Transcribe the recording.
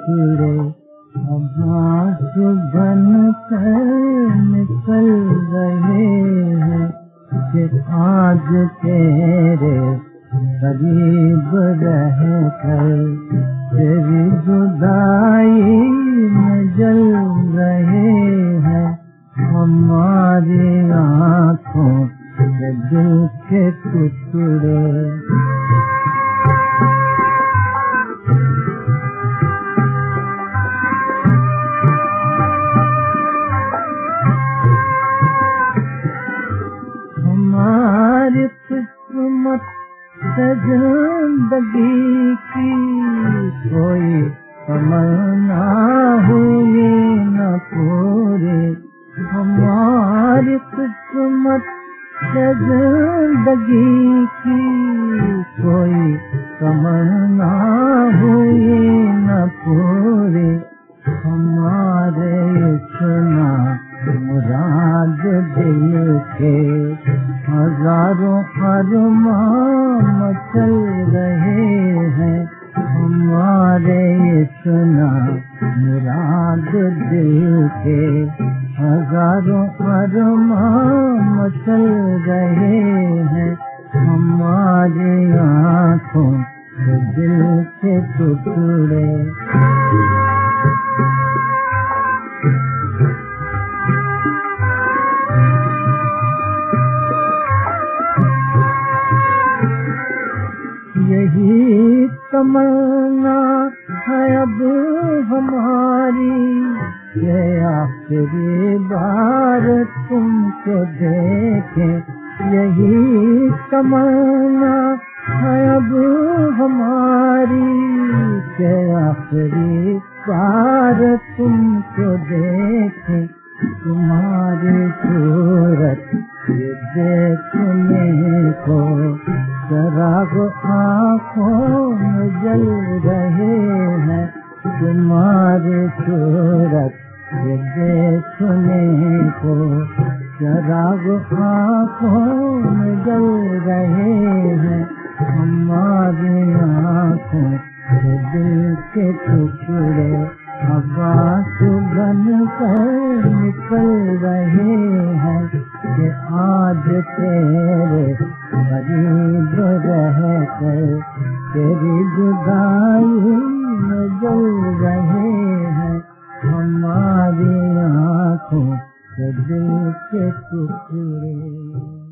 टुकड़े आभास बन कर निकल रहे हैं कि आज तेरे करीब रह कर तेरी जुदाई में जल रहे हैं हमारी आँखों के दिल के टुकड़े। हमारी किस्मत से जिंदगी की कोई तमन्ना हुई न पूरी। हमारी किस्मत से जिंदगी की कोई तमन्ना हुई न पूरी। हमारे इतना मुराद दिल के हजारों अरमान मचल रहे हैं हमारे इतना मुराद दिल के हजारों अरमान मचल रहे हैं हमारी आँखों के दिल के टुकड़े। यही तमन्ना है अब हमारी ये आखिरी बार तुमको देखें। यही तमन्ना है अब हमारी ये आखिरी बार तुमको देखें। तुम्हारी सूरत ये देखने को शराब आँखों में जल रहे हैं तुम्हारी सूरत ये देखने को शराब आँखों में जल रहे हैं हमारी आँखों के दिल के टुकड़े आवाज़ बन कर निकल रहे हैं कि आज तेरे करीब रह कर तेरी जुदाई में जल रहे हैं हमारी आँखों के दिल के टुकड़े।